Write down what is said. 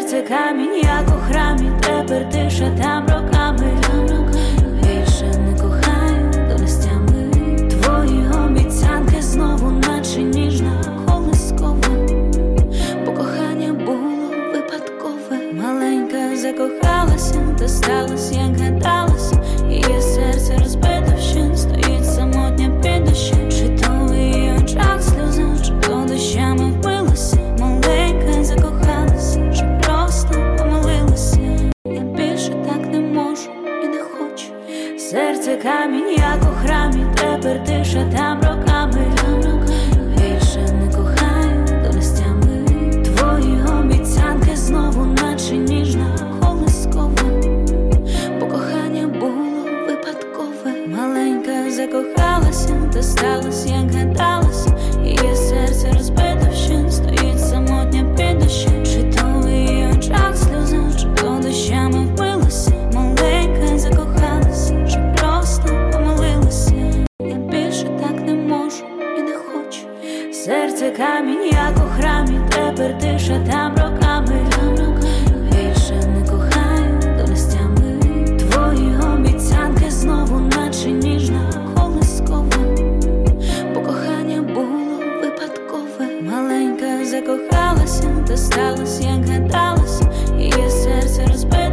Серце камінь, як у храмі, тепер тиша там роками. Більше не кохаю до нестями. Твої обіцянки знову, наче ніжна колискова. Бо кохання було випадкове. Маленька закохалася, та сталося, як гадалося. Її серце розбите вщент, стоїть самотня під дощем. Чи то в її очах сльоза, чи то дощами вбилася. Маленька закохалася, чи просто помилилася. Я більше так не можу і не хочу. Серце камінь, як у храмі, тепер тиша там роками. Більше не кохаю до нестями. Твої обіцянки знову, наче ніжна колискова. Бо кохання було випадкове. Маленька закохалася, та сталося, як гадалося. Її серце розбите вщент, стоїть самотня під дощем. Чи то в її очах сльоза, чи то дощами вбилася. Маленька закохалася, чи просто помилилася. Я більше так не можу і не хочу. Серце камінь, як у храмі, тепер тиша там роками. Більше не кохаю до нестями. Твої обіцянки знову, наче ніжна колискова. Бо кохання було випадкове. Маленька закохалася, та сталося, як гадалося. Її серце розбите